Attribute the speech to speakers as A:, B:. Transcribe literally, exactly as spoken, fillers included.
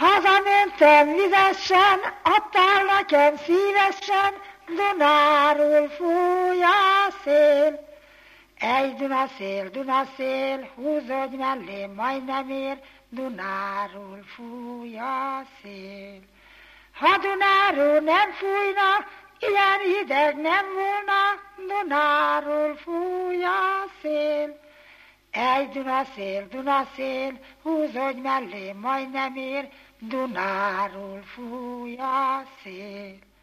A: Hazamentem vizesen, adtál nekem szívesen, Dunáról fúj a szél. Egy Dunaszél, Dunaszél, húzódj mellé, majdnem ér, Dunáról fúj a szél. Ha Dunáról nem fújna, ilyen hideg nem volna, Dunáról fúj a szél. Egy Dunaszél, Dunaszél, húzódj mellé, majdnem ér, Dunáról fúj a szél.